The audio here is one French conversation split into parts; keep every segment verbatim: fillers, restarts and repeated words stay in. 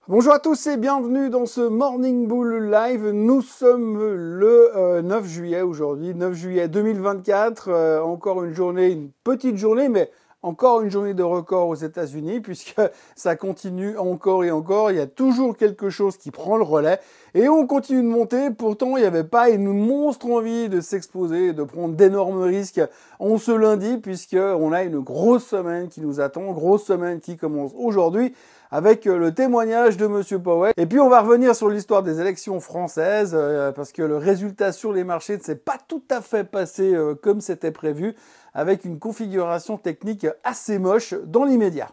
Bonjour à tous et bienvenue dans ce Morning Bull Live. Nous sommes le euh, neuf juillet aujourd'hui, neuf juillet deux mille vingt-quatre. Euh, encore une journée, une petite journée, mais encore une journée de record aux États-Unis puisque ça continue encore et encore. Il y a toujours quelque chose qui prend le relais et on continue de monter. Pourtant, il n'y avait pas une monstre envie de s'exposer, de prendre d'énormes risques en ce lundi puisqu'on a une grosse semaine qui nous attend, grosse semaine qui commence aujourd'hui avec le témoignage de Monsieur Powell. Et puis on va revenir sur l'histoire des élections françaises, euh, parce que le résultat sur les marchés ne s'est pas tout à fait passé euh, comme c'était prévu, avec une configuration technique assez moche dans l'immédiat.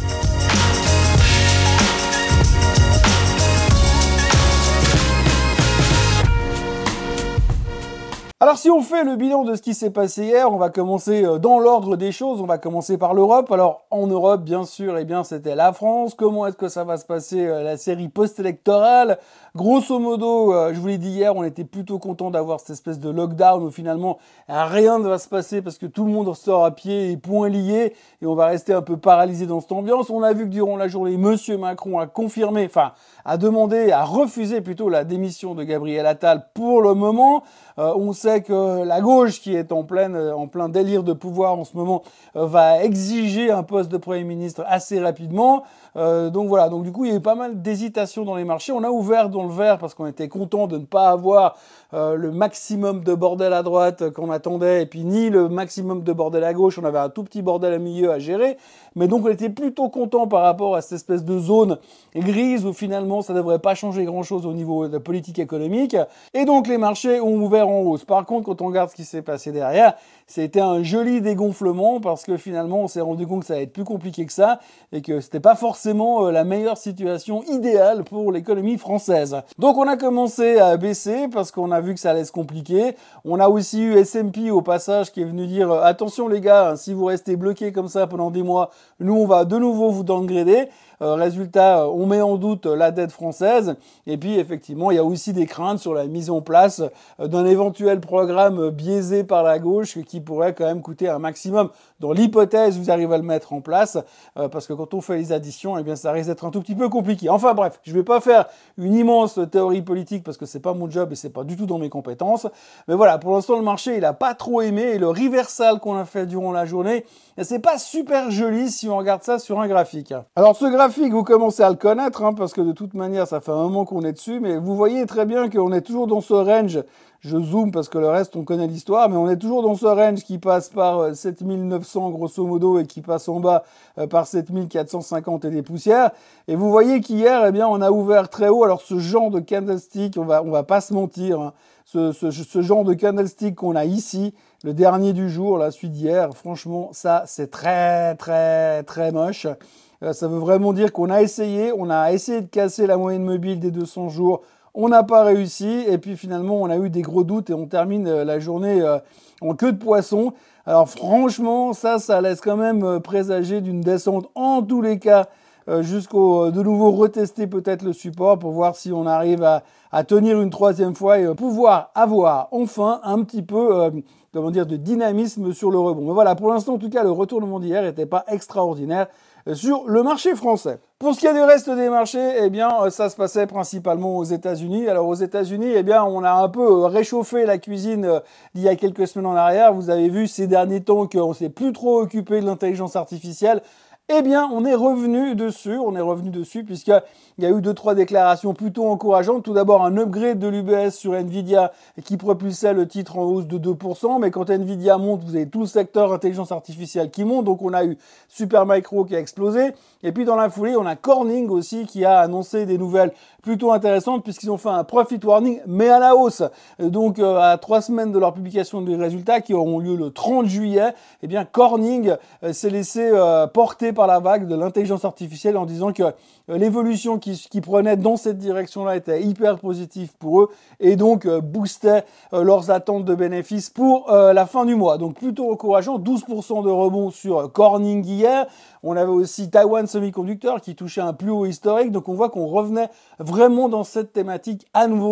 Alors si on fait le bilan de ce qui s'est passé hier, on va commencer dans l'ordre des choses, on va commencer par l'Europe. Alors en Europe, bien sûr, eh bien c'était la France. Comment est-ce que ça va se passer la série post-électorale? Grosso modo, je vous l'ai dit hier, on était plutôt content d'avoir cette espèce de lockdown où finalement rien ne va se passer parce que tout le monde sort à pied et poings liés et on va rester un peu paralysé dans cette ambiance. On a vu que durant la journée, Monsieur Macron a confirmé, enfin a demandé, a refusé plutôt la démission de Gabriel Attal pour le moment. Euh, on sait que la gauche, qui est en pleine, en plein délire de pouvoir en ce moment, euh, va exiger un poste de Premier ministre assez rapidement. Euh, donc voilà, donc du coup il y a eu pas mal d'hésitations dans les marchés. On a ouvert dans le vert parce qu'on était content de ne pas avoir euh, le maximum de bordel à droite qu'on attendait et puis ni le maximum de bordel à gauche. On avait un tout petit bordel à milieu à gérer. Mais donc on était plutôt content par rapport à cette espèce de zone grise où finalement ça ne devrait pas changer grand chose au niveau de la politique économique. Et donc les marchés ont ouvert en hausse. Par contre, quand on regarde ce qui s'est passé derrière, c'était un joli dégonflement parce que finalement on s'est rendu compte que ça allait être plus compliqué que ça et que c'était pas forcément la meilleure situation idéale pour l'économie française. Donc on a commencé à baisser parce qu'on a vu que ça allait se compliquer. On a aussi eu S and P au passage qui est venu dire attention les gars, si vous restez bloqués comme ça pendant des mois, nous on va de nouveau vous downgrader. Euh, résultat, on met en doute la dette française. Et puis, effectivement, il y a aussi des craintes sur la mise en place d'un éventuel programme biaisé par la gauche qui pourrait quand même coûter un maximum. Dans l'hypothèse où vous arrivez à le mettre en place, euh, parce que quand on fait les additions, eh bien, ça risque d'être un tout petit peu compliqué. Enfin bref, je vais pas faire une immense théorie politique parce que c'est pas mon job et c'est pas du tout dans mes compétences. Mais voilà, pour l'instant, le marché, il a pas trop aimé et le reversal qu'on a fait durant la journée, c'est pas super joli si on regarde ça sur un graphique. Alors, ce graphique, vous commencez à le connaître, hein, parce que de toute manière, ça fait un moment qu'on est dessus, mais vous voyez très bien qu'on est toujours dans ce range. Je zoome parce que le reste, on connaît l'histoire, mais on est toujours dans ce range qui passe par sept mille neuf cents grosso modo et qui passe en bas par sept mille quatre cent cinquante et des poussières. Et vous voyez qu'hier, eh bien, on a ouvert très haut. Alors, ce genre de candlestick, on va, on va pas se mentir, hein, ce, ce, ce genre de candlestick qu'on a ici, le dernier du jour, la suite d'hier, franchement, ça, c'est très, très, très moche. Euh, ça veut vraiment dire qu'on a essayé, on a essayé de casser la moyenne mobile des deux cents jours. On n'a pas réussi et puis finalement on a eu des gros doutes et on termine la journée en queue de poisson. Alors franchement ça, ça laisse quand même présager d'une descente en tous les cas jusqu'au de nouveau retester peut-être le support pour voir si on arrive à, à tenir une troisième fois et pouvoir avoir enfin un petit peu euh, comment dire de dynamisme sur le rebond. Mais voilà, pour l'instant en tout cas le retournement d'hier n'était pas extraordinaire sur le marché français. Pour ce qui est du reste des marchés, eh bien, ça se passait principalement aux États-Unis. Alors aux États-Unis, eh bien, on a un peu réchauffé la cuisine d'il y a quelques semaines en arrière. Vous avez vu ces derniers temps qu'on s'est plus trop occupé de l'intelligence artificielle. Eh bien, on est revenu dessus, on est revenu dessus puisqu'il y a eu deux, trois déclarations plutôt encourageantes. Tout d'abord, un upgrade de l'U B S sur Nvidia qui propulsait le titre en hausse de deux pour cent. Mais quand Nvidia monte, vous avez tout le secteur intelligence artificielle qui monte. Donc, on a eu Supermicro qui a explosé. Et puis, dans la foulée, on a Corning aussi qui a annoncé des nouvelles plutôt intéressantes puisqu'ils ont fait un profit warning, mais à la hausse. Donc, euh, à trois semaines de leur publication des résultats qui auront lieu le trente juillet, eh bien, Corning euh, s'est laissé euh, porter par la vague de l'intelligence artificielle en disant que euh, l'évolution qui, qui prenait dans cette direction-là était hyper positive pour eux et donc euh, boostait euh, leurs attentes de bénéfices pour euh, la fin du mois. Donc plutôt encourageant, douze pour cent de rebond sur euh, Corning hier. On avait aussi Taiwan Semiconductor qui touchait un plus haut historique. Donc on voit qu'on revenait vraiment dans cette thématique à nouveau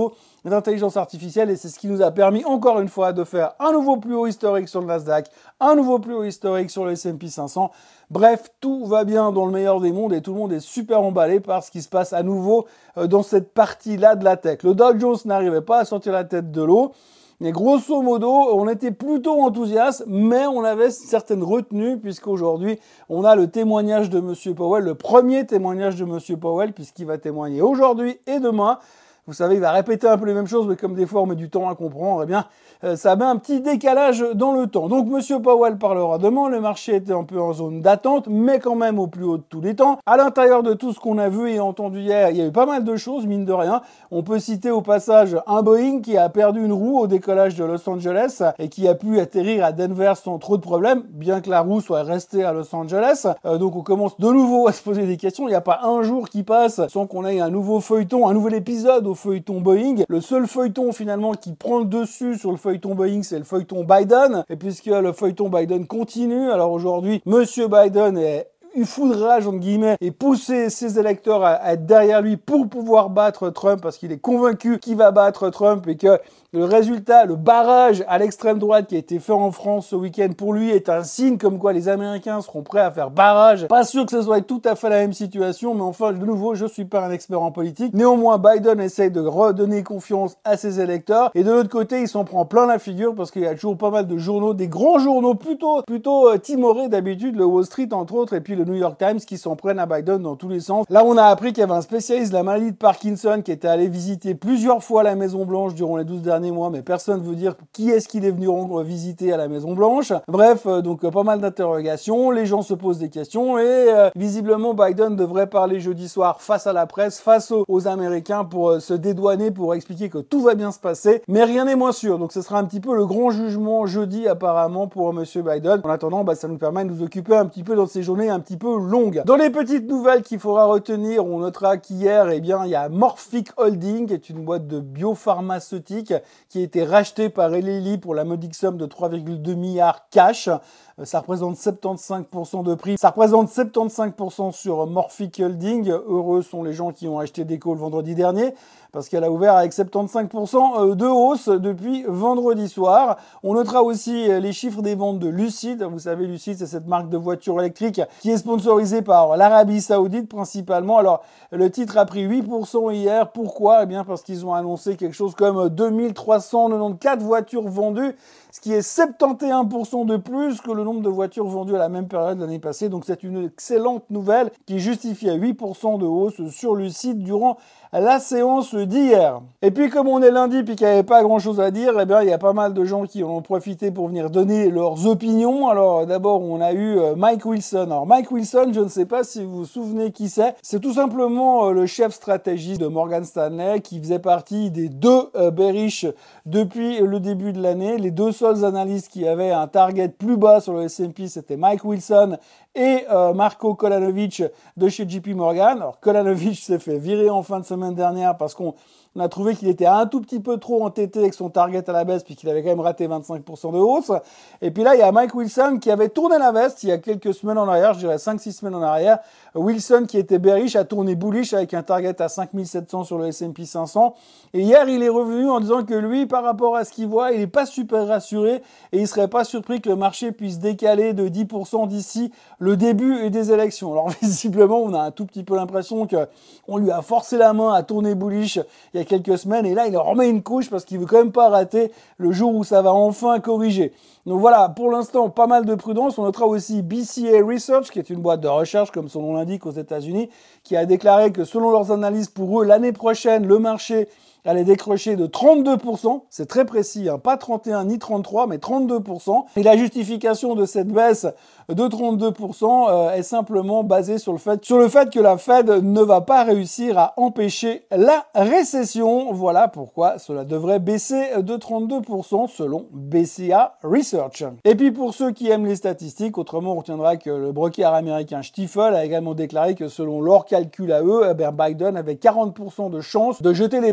d'intelligence artificielle et c'est ce qui nous a permis encore une fois de faire un nouveau plus haut historique sur le Nasdaq, un nouveau plus haut historique sur le S and P cinq cents. Bref, tout va bien dans le meilleur des mondes et tout le monde est super emballé par ce qui se passe à nouveau dans cette partie-là de la tech. Le Dow Jones n'arrivait pas à sortir la tête de l'eau. Mais grosso modo, on était plutôt enthousiaste, mais on avait certaines retenues puisqu'aujourd'hui, on a le témoignage de Monsieur Powell, le premier témoignage de Monsieur Powell puisqu'il va témoigner aujourd'hui et demain. Vous savez, il va répéter un peu les mêmes choses, mais comme des fois on met du temps à comprendre, eh bien, euh, ça met un petit décalage dans le temps. Donc, Monsieur Powell parlera demain. Le marché était un peu en zone d'attente, mais quand même au plus haut de tous les temps. À l'intérieur de tout ce qu'on a vu et entendu hier, il y a eu pas mal de choses, mine de rien. On peut citer au passage un Boeing qui a perdu une roue au décollage de Los Angeles et qui a pu atterrir à Denver sans trop de problèmes, bien que la roue soit restée à Los Angeles. Euh, donc, on commence de nouveau à se poser des questions. Il n'y a pas un jour qui passe sans qu'on ait un nouveau feuilleton, un nouvel épisode au feuilleton Boeing. Le seul feuilleton finalement qui prend le dessus sur le feuilleton Boeing, c'est le feuilleton Biden. Et puisque le feuilleton Biden continue, alors aujourd'hui, Monsieur Biden est il foudrage entre guillemets et pousser ses électeurs à, à être derrière lui pour pouvoir battre Trump parce qu'il est convaincu qu'il va battre Trump et que le résultat, le barrage à l'extrême droite qui a été fait en France ce week-end pour lui est un signe comme quoi les Américains seront prêts à faire barrage. Pas sûr que ce soit tout à fait la même situation, mais enfin, de nouveau, je suis pas un expert en politique. Néanmoins, Biden essaye de redonner confiance à ses électeurs et de l'autre côté, il s'en prend plein la figure parce qu'il y a toujours pas mal de journaux, des grands journaux plutôt plutôt euh, timorés d'habitude, le Wall Street entre autres et puis le New York Times qui s'en prennent à Biden dans tous les sens. Là, on a appris qu'il y avait un spécialiste de la maladie de Parkinson qui était allé visiter plusieurs fois la Maison Blanche durant les douze derniers mois, mais personne ne veut dire qui est-ce qu'il est venu visiter à la Maison Blanche. Bref, euh, donc euh, pas mal d'interrogations, les gens se posent des questions et euh, visiblement Biden devrait parler jeudi soir face à la presse, face aux, aux Américains pour euh, se dédouaner, pour expliquer que tout va bien se passer, mais rien n'est moins sûr. Donc ce sera un petit peu le grand jugement jeudi apparemment pour euh, Monsieur Biden. En attendant, bah, ça nous permet de nous occuper un petit peu dans ces journées un petit peu longues. Dans les petites nouvelles qu'il faudra retenir, on notera qu'hier, eh bien, il y a Morphic Holding, qui est une boîte de biopharmaceutique qui a été rachetée par Eli Lilly pour la modique somme de trois virgule deux milliards cash. Ça représente soixante-quinze pour cent de prix. Ça représente soixante-quinze pour cent sur Morphic Holding. Heureux sont les gens qui ont acheté Déco le vendredi dernier parce qu'elle a ouvert avec soixante-quinze pour cent de hausse depuis vendredi soir. On notera aussi les chiffres des ventes de Lucid. Vous savez, Lucid, c'est cette marque de voitures électriques qui est sponsorisée par l'Arabie Saoudite principalement. Alors, le titre a pris huit pour cent hier. Pourquoi? Eh bien, parce qu'ils ont annoncé quelque chose comme deux mille trois cent quatre-vingt-quatorze voitures vendues, ce qui est soixante et onze pour cent de plus que le nombre de voitures vendues à la même période l'année passée. Donc, c'est une excellente nouvelle qui justifie à huit pour cent de hausse sur Lucid durant la séance d'hier. Et puis, comme on est lundi puis qu'il n'y avait pas grand chose à dire, eh bien, il y a pas mal de gens qui en ont profité pour venir donner leurs opinions. Alors, d'abord, on a eu Mike Wilson. Alors, Mike Wilson, je ne sais pas si vous vous souvenez qui c'est. C'est tout simplement le chef stratégiste de Morgan Stanley qui faisait partie des deux euh, bearish depuis le début de l'année. Les deux seuls analystes qui avaient un target plus bas sur le S and P, c'était Mike Wilson et euh, Marco Kolanovic de chez J P Morgan. Alors, Kolanovic s'est fait virer en fin de semaine dernière parce qu'on on a trouvé qu'il était un tout petit peu trop entêté avec son target à la baisse puisqu'il avait quand même raté vingt-cinq pour cent de hausse. Et puis là, il y a Mike Wilson qui avait tourné la veste il y a quelques semaines en arrière, je dirais cinq six semaines en arrière. Wilson qui était bearish a tourné bullish avec un target à cinq mille sept cents sur le S and P cinq cents. Et hier, il est revenu en disant que lui, par rapport à ce qu'il voit, il est pas super rassuré et il serait pas surpris que le marché puisse décaler de dix pour cent d'ici le début des élections. Alors visiblement, on a un tout petit peu l'impression que on lui a forcé la main à tourner bullish il y a quelques semaines et là, il remet une couche parce qu'il veut quand même pas rater le jour où ça va enfin corriger. Donc voilà, pour l'instant, pas mal de prudence. On notera aussi B C A Research, qui est une boîte de recherche, comme son nom l'indique, aux États-Unis, qui a déclaré que selon leurs analyses, pour eux, l'année prochaine, le marché allait décrocher de trente-deux pour cent. C'est très précis, hein, pas trente et un ni trente-trois, mais trente-deux pour cent. Et la justification de cette baisse de trente-deux pour cent euh, est simplement basée sur le fait, sur le fait que la Fed ne va pas réussir à empêcher la récession. Voilà pourquoi cela devrait baisser de trente-deux pour cent selon B C A Research. Et puis pour ceux qui aiment les statistiques, autrement on retiendra que le broker américain Stifel a également déclaré que selon leurs calculs à eux, eh bien Biden avait quarante pour cent de chance de jeter l'éponge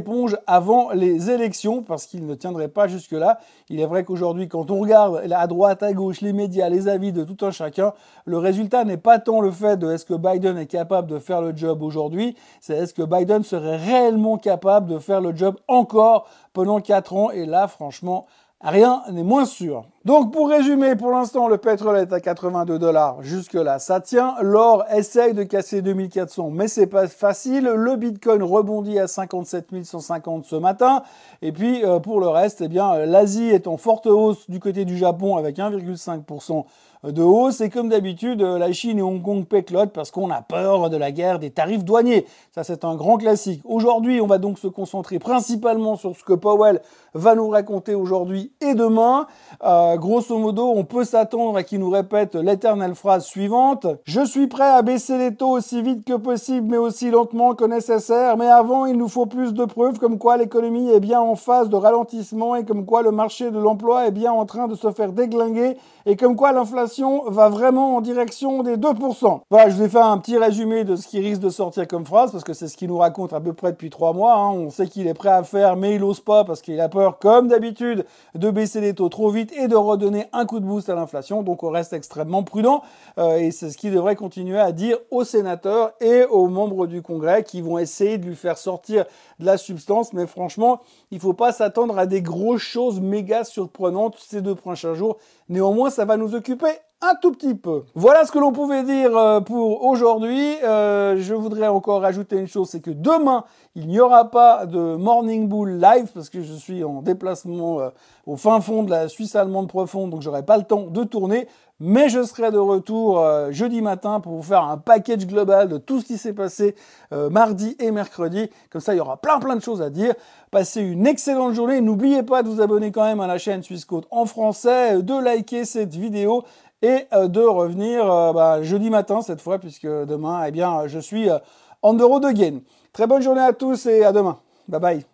avant les élections, parce qu'il ne tiendrait pas jusque-là. Il est vrai qu'aujourd'hui, quand on regarde à droite, à gauche, les médias, les avis de tout un chacun, le résultat n'est pas tant le fait de est-ce que Biden est capable de faire le job aujourd'hui, c'est est-ce que Biden serait réellement capable de faire le job encore pendant quatre ans. Et là, franchement, rien n'est moins sûr. Donc pour résumer, pour l'instant, le pétrole est à quatre-vingt-deux dollars. Jusque-là, ça tient. L'or essaye de casser deux mille quatre cents, mais c'est pas facile. Le Bitcoin rebondit à cinquante-sept mille cent cinquante ce matin. Et puis euh, pour le reste, eh bien, l'Asie est en forte hausse du côté du Japon avec un virgule cinq pour cent de hausse. Et comme d'habitude, la Chine et Hong Kong péclotent parce qu'on a peur de la guerre des tarifs douaniers. Ça, c'est un grand classique. Aujourd'hui, on va donc se concentrer principalement sur ce que Powell va nous raconter aujourd'hui et demain. Euh, grosso modo, on peut s'attendre à qu'il nous répète l'éternelle phrase suivante. Je suis prêt à baisser les taux aussi vite que possible, mais aussi lentement que nécessaire. Mais avant, il nous faut plus de preuves comme quoi l'économie est bien en phase de ralentissement et comme quoi le marché de l'emploi est bien en train de se faire déglinguer et comme quoi l'inflation va vraiment en direction des deux pour cent. Voilà, je vous ai fait un petit résumé de ce qui risque de sortir comme phrase parce que c'est ce qu'il nous raconte à peu près depuis trois mois. Hein. On sait qu'il est prêt à faire, mais il n'ose pas parce qu'il a peur, comme d'habitude, de baisser les taux trop vite et de redonner un coup de boost à l'inflation. Donc on reste extrêmement prudent euh, et c'est ce qu'il devrait continuer à dire aux sénateurs et aux membres du Congrès qui vont essayer de lui faire sortir de la substance. Mais franchement, il ne faut pas s'attendre à des grosses choses méga surprenantes ces deux prochains jours. Néanmoins, ça va nous occuper un tout petit peu. Voilà ce que l'on pouvait dire pour aujourd'hui. Euh, je voudrais encore rajouter une chose, c'est que demain, il n'y aura pas de Morning Bull live parce que je suis en déplacement euh, au fin fond de la Suisse allemande profonde, donc j'aurai pas le temps de tourner. Mais je serai de retour euh, jeudi matin pour vous faire un package global de tout ce qui s'est passé euh, mardi et mercredi. Comme ça, il y aura plein plein de choses à dire. Passez une excellente journée. N'oubliez pas de vous abonner quand même à la chaîne Suisse Côte en français, de liker cette vidéo et euh, de revenir euh, bah, jeudi matin cette fois, puisque demain, eh bien, je suis euh, on the road again. Très bonne journée à tous et à demain. Bye bye.